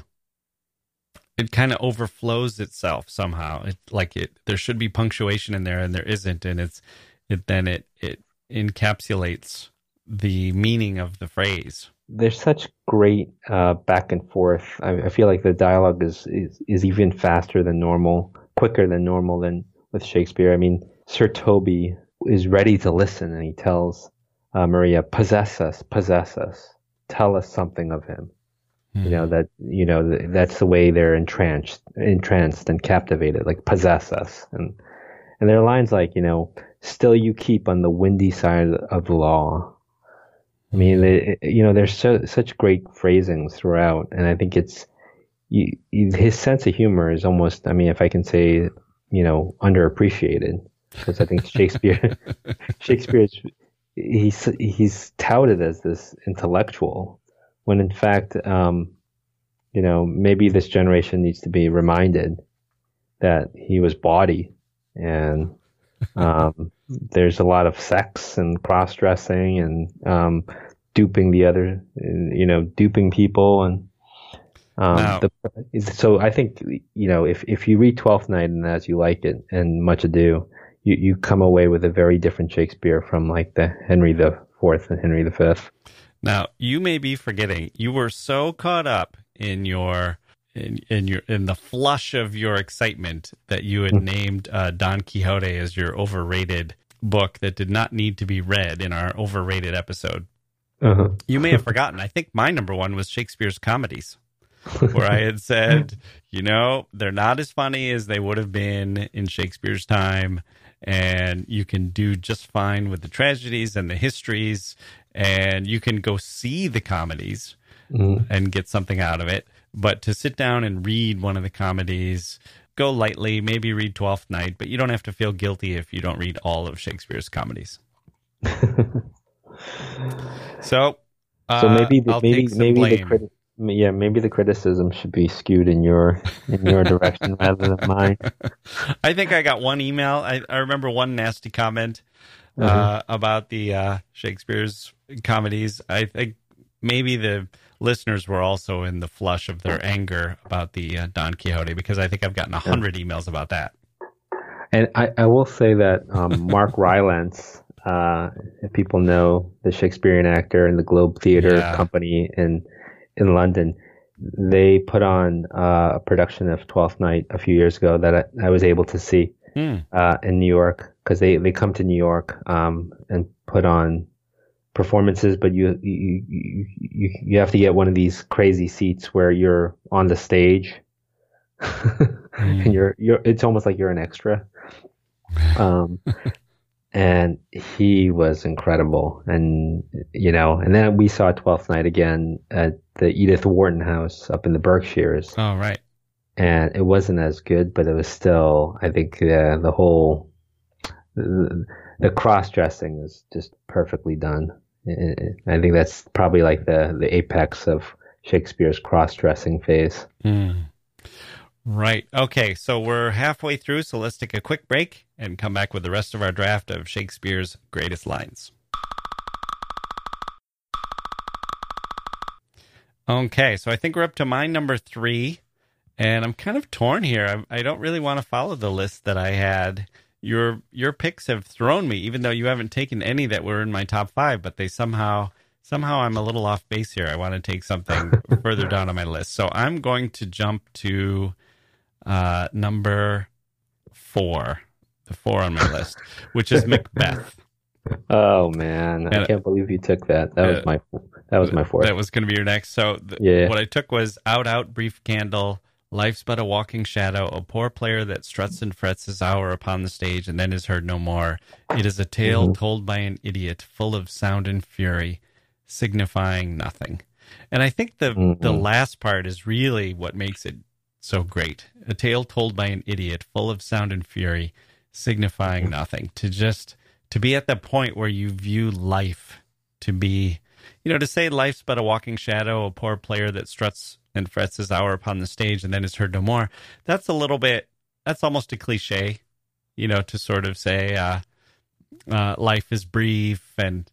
it kind of overflows itself somehow. It like it, there should be punctuation in there, and there isn't. And it's, it, then it, it encapsulates the meaning of the phrase. There's such great uh, back and forth. I, I feel like the dialogue is, is is even faster than normal, quicker than normal than with Shakespeare. I mean, Sir Toby is ready to listen, and he tells uh, Maria, "Possess us, possess us. Tell us something of him." Mm. You know that. You know that's the way they're entranced, entranced and captivated. Like, possess us, and and there are lines like, you know, "Still you keep on the windy side of the law." I mean, it, you know, there's so, such great phrasings throughout, and I think it's you, you, his sense of humor is almost, I mean, if I can say, you know, underappreciated, because I think Shakespeare, Shakespeare's he's he's touted as this intellectual, when in fact, um, you know, maybe this generation needs to be reminded that he was bawdy, and um, there's a lot of sex and cross-dressing and um, duping the other, you know, duping people. And um, now, the, so I think, you know, if, if you read Twelfth Night and As You Like It and Much Ado, you, you come away with a very different Shakespeare from like the Henry the Fourth and Henry the Fifth. Now, you may be forgetting, you were so caught up in your... In, in your in the flush of your excitement that you had named uh, Don Quixote as your overrated book that did not need to be read in our overrated episode. Uh-huh. You may have forgotten. I think my number one was Shakespeare's comedies, where I had said, you know, they're not as funny as they would have been in Shakespeare's time, and you can do just fine with the tragedies and the histories, and you can go see the comedies mm-hmm. and get something out of it. But to sit down and read one of the comedies, go lightly, maybe read Twelfth Night, but you don't have to feel guilty if you don't read all of Shakespeare's comedies. so, uh, so maybe the, I'll maybe take some maybe blame. the criti- yeah maybe the criticism should be skewed in your in your direction rather than mine. I think I got one email. I, I remember one nasty comment uh, mm-hmm. about the uh, Shakespeare's comedies. I think maybe the listeners were also in the flush of their anger about the uh, Don Quixote, because I think I've gotten a hundred yeah. emails about that. And I, I will say that um, Mark Rylance, uh, if people know the Shakespearean actor in the Globe Theatre yeah. Company in in London, they put on uh, a production of Twelfth Night a few years ago that I, I was able to see mm. uh, in New York, because they, they come to New York um, and put on performances, but you you, you you you have to get one of these crazy seats where you're on the stage, mm. and you're you're it's almost like you're an extra. Um, and he was incredible, and you know, and then we saw Twelfth Night again at the Edith Wharton House up in the Berkshires. Oh, right. And it wasn't as good, but it was still, I think, uh, the whole the, the cross dressing is just perfectly done. I think that's probably like the, the apex of Shakespeare's cross-dressing phase. Mm. Right. Okay, so we're halfway through, so let's take a quick break and come back with the rest of our draft of Shakespeare's greatest lines. Okay, so I think we're up to my number three, and I'm kind of torn here. I, I don't really want to follow the list that I had. Your your picks have thrown me, even though you haven't taken any that were in my top five, but they somehow, somehow I'm a little off base here. I want to take something further down on my list. So I'm going to jump to uh, number four, the four on my list, which is Macbeth. Oh man, I and, can't believe you took that. That uh, was my that was my fourth. That was going to be your next. So th- yeah. What I took was Out, Out, Brief Candle, Life's But a Walking Shadow, a poor player that struts and frets his hour upon the stage and then is heard no more. It is a tale mm-hmm. told by an idiot, full of sound and fury, signifying nothing. And I think the mm-hmm. the last part is really what makes it so great. A tale told by an idiot, full of sound and fury, signifying nothing. To just to be at the point where you view life to be, you know, to say life's but a walking shadow, a poor player that struts and frets his hour upon the stage and then is heard no more. That's a little bit, that's almost a cliche, you know, to sort of say uh, uh, life is brief and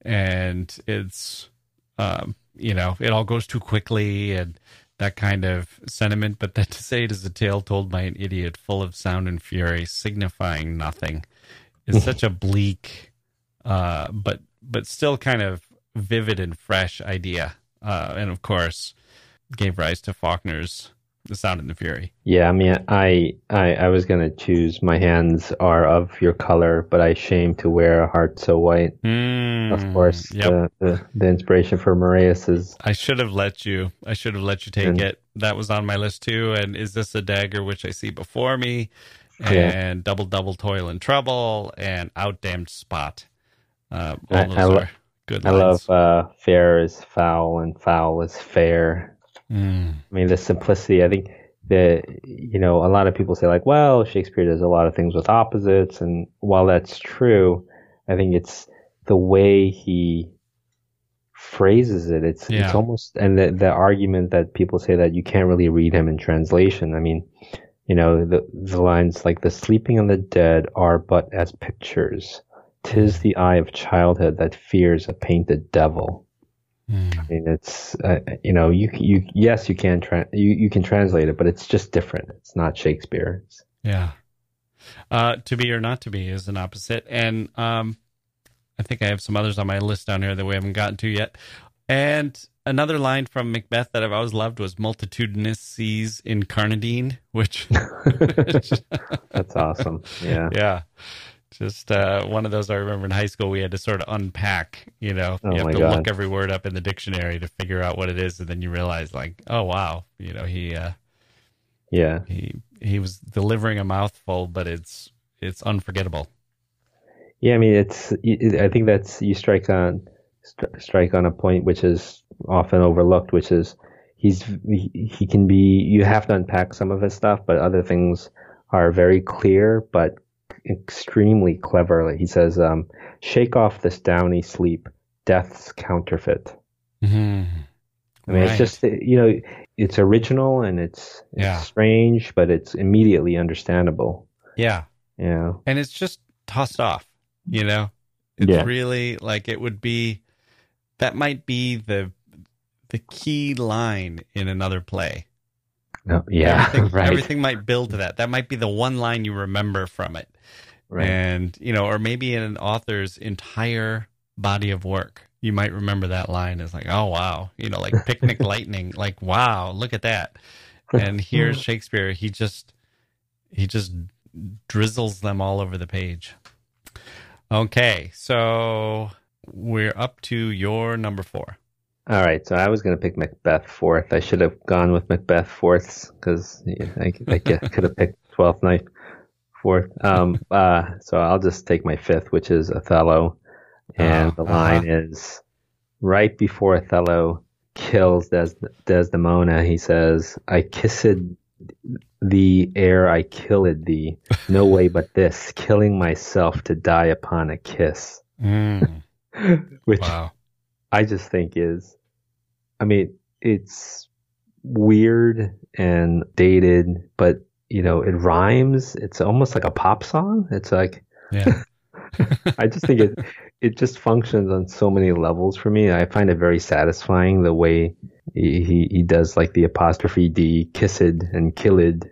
and it's, um, you know, it all goes too quickly and that kind of sentiment. But that to say it is a tale told by an idiot full of sound and fury, signifying nothing, is such a bleak, uh, but but still kind of vivid and fresh idea. Uh, and of course, gave rise to Faulkner's The Sound and the Fury. Yeah, I mean, I I, I was going to choose My Hands Are of Your Color, but I shame to wear a heart so white. Mm, of course, yep. the, the the inspiration for Marius is... I should have let you. I should have let you take and, it. That was on my list too. And Is This a Dagger Which I See Before Me? And yeah. Double Double Toil and Trouble and Outdamned Spot. Uh, all I, those I are lo- good I lines. love uh, fair is foul and foul is fair. Mm. I mean, the simplicity, I think that, you know, a lot of people say like, well, Shakespeare does a lot of things with opposites. And while that's true, I think it's the way he phrases it. It's, yeah. it's almost, and the, the argument that people say that you can't really read him in translation. I mean, you know, the, the lines like the sleeping and the dead are but as pictures. 'Tis the eye of childhood that fears a painted devil. Mm. I mean, it's uh, you know, you you yes, you can tra- you you can translate it, but it's just different. It's not Shakespeare. It's, yeah, uh, To Be or Not to Be is an opposite, and um, I think I have some others on my list down here that we haven't gotten to yet. And another line from Macbeth that I've always loved was "Multitudinous seas incarnadine," which that's awesome. Yeah, yeah. Just uh, one of those I remember in high school we had to sort of unpack, you know, oh you have my to God. look every word up in the dictionary to figure out what it is. And then you realize like, oh, wow, you know, he, uh, yeah, he, he was delivering a mouthful, but it's, it's unforgettable. Yeah. I mean, it's, I think that's, you strike on, strike on a point, which is often overlooked, which is he's, he, he can be, you have to unpack some of his stuff, but other things are very clear, but extremely cleverly. He says, um, shake off this downy sleep, death's counterfeit. Mm-hmm. I mean, right. It's just, you know, it's original and it's, it's yeah. strange, but it's immediately understandable. Yeah. Yeah. And it's just tossed off, you know? It's yeah. really like it would be, that might be the the key line in another play. Oh, yeah, everything, right. everything might build to that. That might be the one line you remember from it. Right. And, you know, or maybe in an author's entire body of work, you might remember that line as like, oh, wow. You know, like Picnic Lightning, like, wow, look at that. And here's Shakespeare. He just, he just drizzles them all over the page. Okay. So we're up to your number four. All right, so I was going to pick Macbeth fourth. I should have gone with Macbeth fourth because I, I could have picked Twelfth Night fourth. Um, uh, so I'll just take my fifth, which is Othello, and Oh, the line uh-huh. is right before Othello kills Des- Desdemona. He says, "I kissed thee ere I killed thee. No way but this, killing myself to die upon a kiss." Mm, Which wow. I just think is, I mean, it's weird and dated, but you know, it rhymes. It's almost like a pop song. It's like, Yeah. I just think it, it just functions on so many levels for me. I find it very satisfying the way he, he, he does like the apostrophe D, kissed and killed.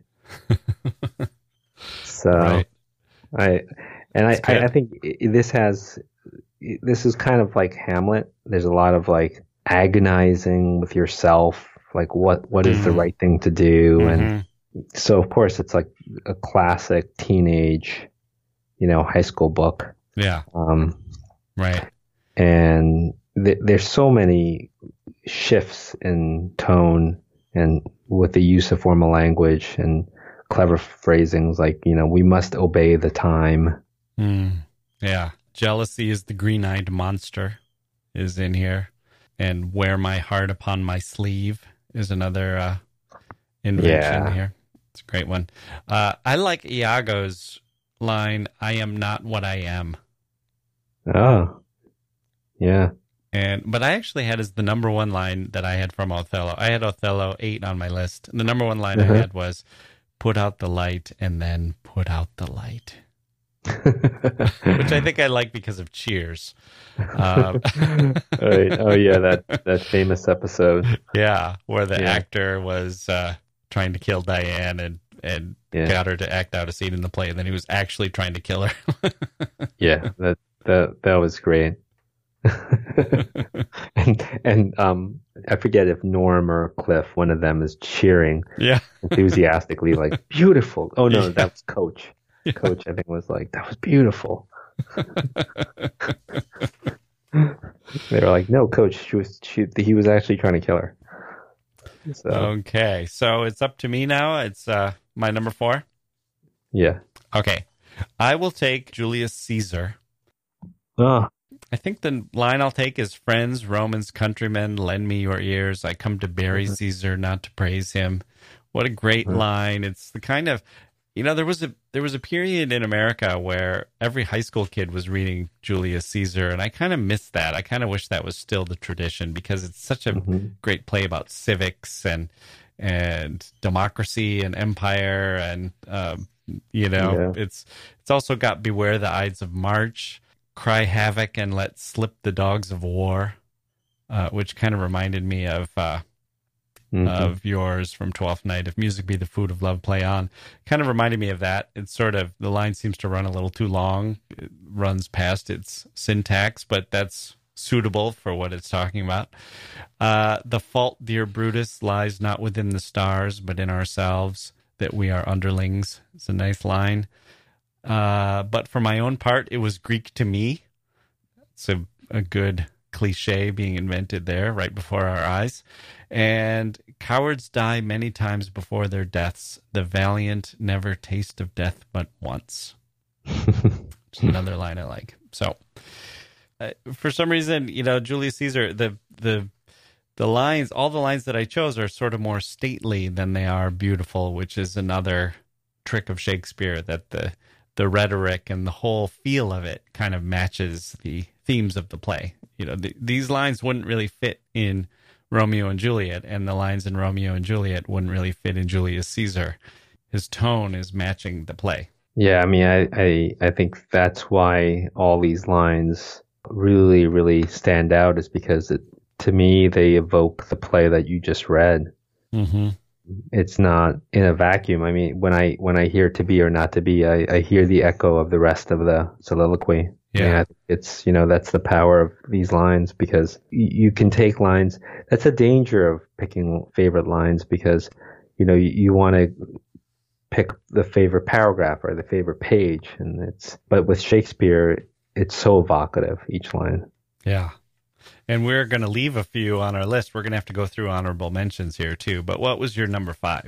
So Right. I, and I, It's I, I good. think i- this has, this is kind of like Hamlet. There's a lot of like agonizing with yourself, like what what is the Mm, right thing to do, and mhm. so of course it's like a classic teenage, you know, high school book. Yeah. Um, Right. and th- there's so many shifts in tone and with the use of formal language and clever phrasings like, you know, we must obey the time. Mm, yeah. Jealousy is the green-eyed monster is in here. And wear my heart upon my sleeve is another uh, invention Yeah. here. It's a great one. Uh, I like Iago's line, I am not what I am. Oh, yeah. And but I actually had as the number one line that I had from Othello. I had Othello eight on my list. The number one line I Uh-huh. had was put out the light and then put out the light. Which I think I like because of Cheers. Um, Right. Oh yeah, that that famous episode. yeah, where the Yeah, actor was uh, trying to kill Diane and and yeah, got her to act out a scene in the play, and then he was actually trying to kill her. yeah. That that that was great. and and um, I forget if Norm or Cliff, one of them, is cheering yeah, enthusiastically, like beautiful. Oh no, yeah, that was Coach. Coach, I think, was like that was beautiful. They were like, no, Coach, she was she he was actually trying to kill her. So Okay, so it's up to me now. It's uh, my number four. yeah. Okay, I will take Julius Caesar. Oh, I think the line I'll take is friends, Romans, countrymen, lend me your ears. I come to bury mhm, Caesar, not to praise him. What a great mhm. line. It's the kind of, you know, there was a there was a period in America where every high school kid was reading Julius Caesar, and I kind of miss that. I kind of wish that was still the tradition because it's such a Mhm. great play about civics and and democracy and empire and um, you know, Yeah. it's it's also got Beware the Ides of March, Cry Havoc and Let Slip the Dogs of War, uh, which kind of reminded me of uh, Mhm. of yours from Twelfth Night. If music be the food of love, play on. Kind of reminded me of that. It's sort of the line seems to run a little too long. It runs past its syntax, but that's suitable for what it's talking about. Uh, the fault, dear Brutus, lies not within the stars, but in ourselves, that we are underlings. It's a nice line. Uh, but for my own part, it was Greek to me. It's a, a good cliche being invented there right before our eyes. And cowards die many times before their deaths. The valiant never taste of death but once. Which is another line I like. So, uh, for some reason, you know, Julius Caesar, the the the lines, all the lines that I chose are sort of more stately than they are beautiful, which is another trick of Shakespeare, that the the rhetoric and the whole feel of it kind of matches the themes of the play. You know, the, these lines wouldn't really fit in Romeo and Juliet, and the lines in Romeo and Juliet wouldn't really fit in Julius Caesar. His tone is matching the play. Yeah, I mean, I, I, I think that's why all these lines really, really stand out is because it, to me, they evoke the play that you just read. Mm-hmm. It's not in a vacuum. I mean, when I, when I hear to be or not to be, I, I hear the echo of the rest of the soliloquy. Yeah. I mean, I think it's, you know, that's the power of these lines because y- you can take lines. That's a danger of picking favorite lines because, you know, you, you want to pick the favorite paragraph or the favorite page, and it's but with Shakespeare, it's so evocative each line. Yeah. And we're going to leave a few on our list. We're going to have to go through honorable mentions here, too. But what was your number five?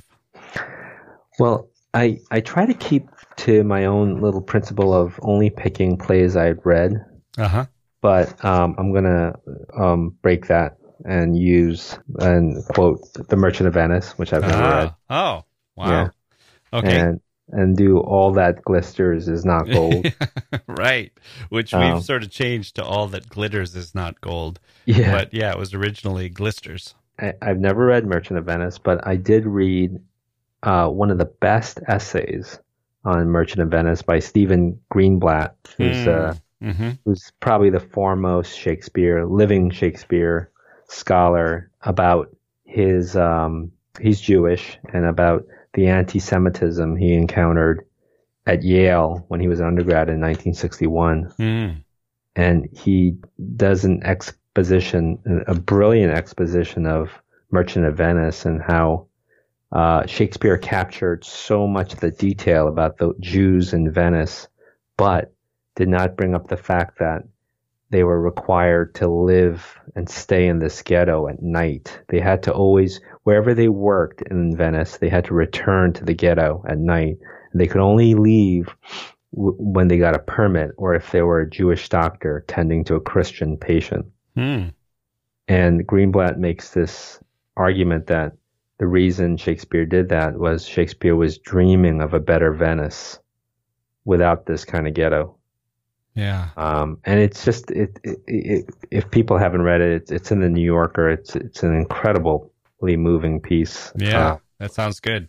Well, I I try to keep to my own little principle of only picking plays I've read. Uh-huh. But um, I'm going to um, break that and use and quote The Merchant of Venice, which I've never ah. read. Oh, wow. Yeah. Okay. And, and do All That Glisters Is Not Gold. Right. Which Um, we've sort of changed to All That Glitters Is Not Gold. Yeah. But yeah, it was originally Glisters. I, I've never read Merchant of Venice, but I did read uh, one of the best essays on Merchant of Venice by Stephen Greenblatt, who's Mm. uh, Mm-hmm. who's probably the foremost Shakespeare, living Shakespeare scholar about his, um, he's Jewish, and about the anti-Semitism he encountered at Yale when he was an undergrad in nineteen sixty-one. Mm. And he does an exposition, a brilliant exposition of Merchant of Venice and how uh, Shakespeare captured so much of the detail about the Jews in Venice, but did not bring up the fact that they were required to live and stay in this ghetto at night. They had to always, wherever they worked in Venice, they had to return to the ghetto at night. They could only leave w- when they got a permit or if they were a Jewish doctor tending to a Christian patient. Mm. And Greenblatt makes this argument that the reason Shakespeare did that was Shakespeare was dreaming of a better Venice without this kind of ghetto. Yeah. Um, and it's just, it, it, it, if people haven't read it, it's, it's in the New Yorker. It's, it's an incredibly moving piece. Yeah. Uh, That sounds good.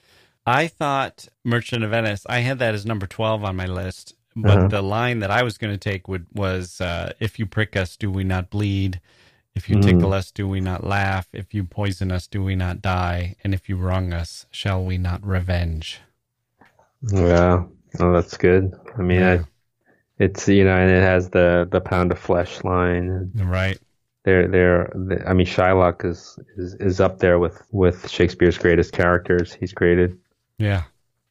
I thought Merchant of Venice, I had that as number twelve on my list, but Uh-huh. the line that I was going to take would was, uh, if you prick us, do we not bleed? If you Mm. tickle us, do we not laugh? If you poison us, do we not die? And if you wrong us, shall we not revenge? yeah. Oh, that's good. I mean, Yeah. I, it's, you know, and it has the, the pound of flesh line. Right. They're, they're, I mean, Shylock is, is, is up there with, with Shakespeare's greatest characters he's created. Yeah.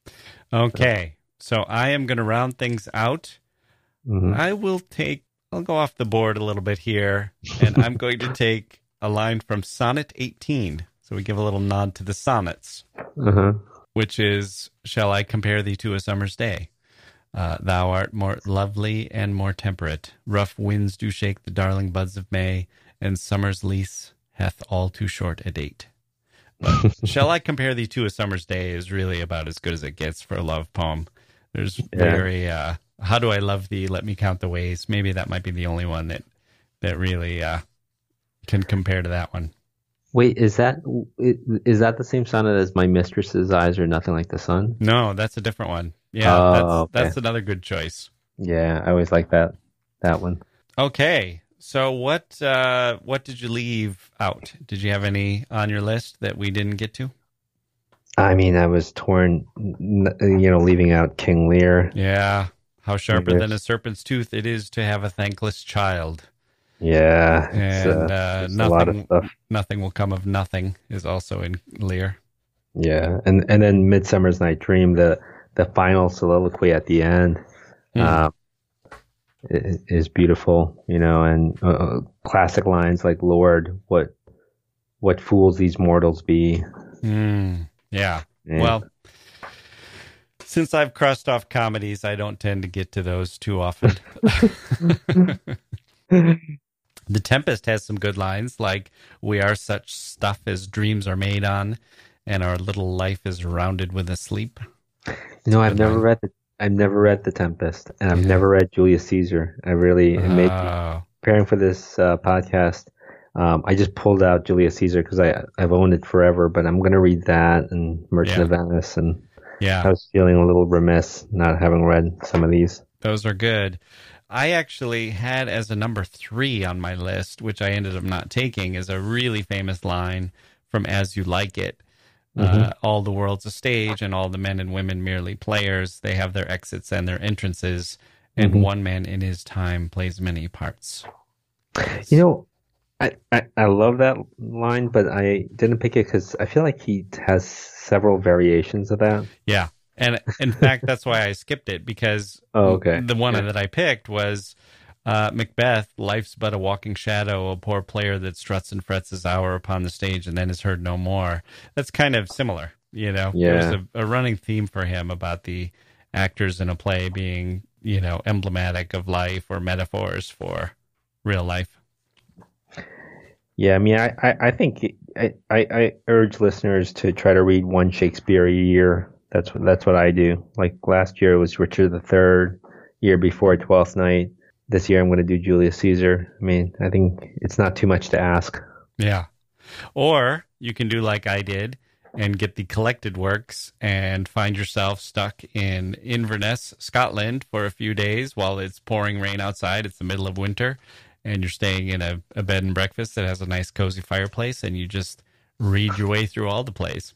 Okay. So I am going to round things out. Mhm. I will take, I'll go off the board a little bit here, and I'm going to take a line from Sonnet eighteen. So we give a little nod to the sonnets, Uh-huh. which is, shall I compare thee to a summer's day? Uh, thou art more lovely and more temperate. Rough winds do shake the darling buds of May, and summer's lease hath all too short a date. But shall I compare thee to a summer's day is really about as good as it gets for a love poem. There's very, uh, how do I love thee? Let me count the ways. Maybe that might be the only one that, that really uh, can compare to that one. Wait, is that, is that the same sonnet as My Mistress's Eyes Are Nothing Like the Sun? No, that's a different one. Yeah, Oh, that's, okay. that's another good choice. Yeah, I always like that, that one. Okay. So what uh, what did you leave out? Did you have any on your list that we didn't get to? I mean, I was torn, n- you know, leaving out King Lear. Yeah. How sharper Yes. than a serpent's tooth it is to have a thankless child. Yeah, it's, And uh, uh, it's a lot of nothing stuff. nothing will come of nothing is also in Lear. Yeah, and and then Midsummer's Night Dream, the the final soliloquy at the end, Hmm. uh, i- is beautiful, you know, and uh, classic lines like "Lord, what what fools these mortals be." Mm, yeah. And- Well, since I've crossed off comedies, I don't tend to get to those too often. The Tempest has some good lines, like, we are such stuff as dreams are made on, and our little life is rounded with a sleep. you know, I've Good never line. read the I've never read The Tempest, and I've Yeah. never read Julius Caesar. I really it made Oh, preparing for this uh, podcast. Um, I just pulled out Julius Caesar because I I've owned it forever, but I'm gonna read that and Merchant Yeah. of Venice, and yeah, I was feeling a little remiss not having read some of these. those are good. I actually had as a number three on my list, which I ended up not taking, is a really famous line from As You Like It. Uh, all the world's a stage, and all the men and women merely players. They have their exits and their entrances, and Mhm. one man in his time plays many parts. You know, I, I, I love that line, but I didn't pick it because I feel like he has several variations of that. Yeah. And in fact, that's why I skipped it, because Oh, okay. the one Yeah. that I picked was, Uh, Macbeth, life's but a walking shadow, a poor player that struts and frets his hour upon the stage and then is heard no more. That's kind of similar, you know? Yeah. There's a, a running theme for him about the actors in a play being, you know, emblematic of life or metaphors for real life. Yeah, I mean, I, I, I think I, I, I urge listeners to try to read one Shakespeare a year. That's what that's what I do. Like last year it was Richard the Third, year before Twelfth Night. This year I'm going to do Julius Caesar. I mean, I think it's not too much to ask. Yeah. Or you can do like I did and get the collected works and find yourself stuck in Inverness, Scotland for a few days while it's pouring rain outside. It's the middle of winter and you're staying in a, a bed and breakfast that has a nice cozy fireplace and you just read your way through all the plays.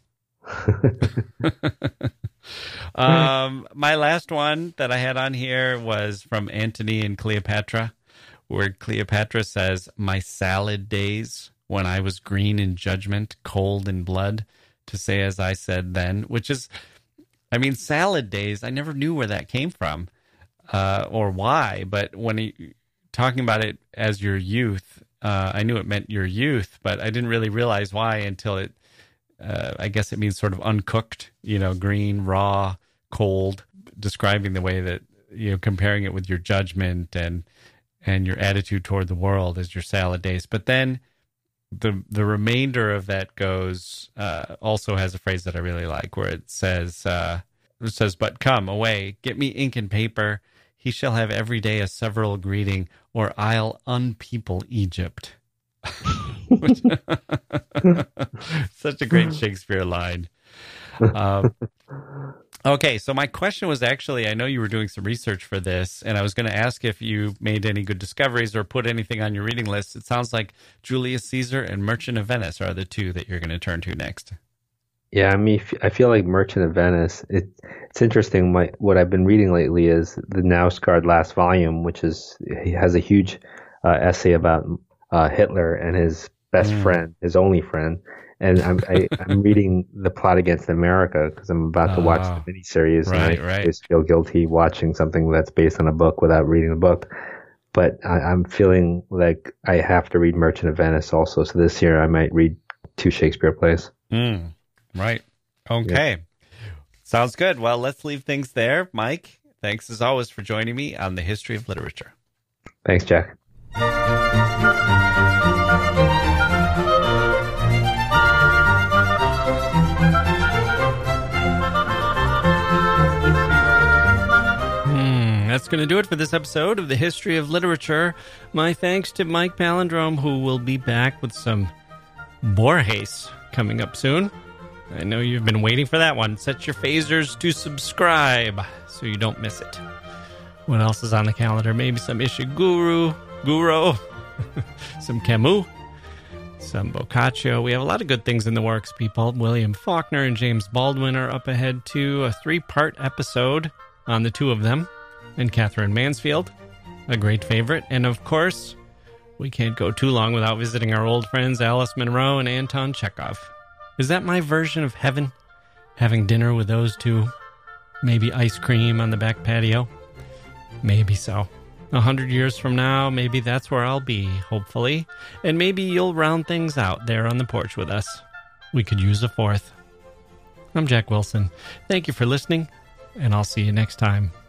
um, my last one that I had on here was from Antony and Cleopatra, where Cleopatra says, "My salad days, when I was green in judgment, cold in blood, to say as I said then," which is, I mean, salad days, I never knew where that came from uh, or why, but when he, talking about it as your youth, uh, I knew it meant your youth, but I didn't really realize why until it Uh, I guess it means sort of uncooked, you know, green, raw, cold, describing the way that, you know, comparing it with your judgment and and your attitude toward the world as your salad days. But then the the remainder of that goes, uh, also has a phrase that I really like where it says, uh, it says, "But come away, get me ink and paper. He shall have every day a several greeting, or I'll unpeople Egypt." Such a great Shakespeare line. Um, okay, so my question was actually, I know you were doing some research for this, and I was going to ask if you made any good discoveries or put anything on your reading list. It sounds like Julius Caesar and Merchant of Venice are the two that you're going to turn to next. Yeah, I mean, I feel like Merchant of Venice. It, it's interesting. My what I've been reading lately is the Knausgaard last volume, which is he has a huge uh, essay about uh, Hitler and his best mm. friend, his only friend. And I'm I, I'm reading The Plot Against America because I'm about to watch oh, the miniseries. Right, and I right. just feel guilty watching something that's based on a book without reading the book. But I, I'm feeling like I have to read Merchant of Venice also. So this year I might read two Shakespeare plays. Mm. Right. Okay. Yeah. Sounds good. Well, let's leave things there. Mike, thanks as always for joining me on the History of Literature. Thanks, Jack. Hmm, that's going to do it for this episode of the History of Literature. My thanks to Mike Palindrome, who will be back with some Borges coming up soon. I know you've been waiting for that one. Set your phasers to subscribe so you don't miss it. What else is on the calendar? Maybe some Ishiguro, Guro, some Camus, some Boccaccio. We have a lot of good things in the works, people. William Faulkner and James Baldwin are up ahead to a three-part episode on the two of them. And Catherine Mansfield, a great favorite. And of course, we can't go too long without visiting our old friends Alice Munro and Anton Chekhov. Is that my version of heaven? Having dinner with those two? Maybe ice cream on the back patio? Maybe so. A hundred years from now, maybe that's where I'll be, hopefully. And maybe you'll round things out there on the porch with us. We could use a fourth. I'm Jack Wilson. Thank you for listening, and I'll see you next time.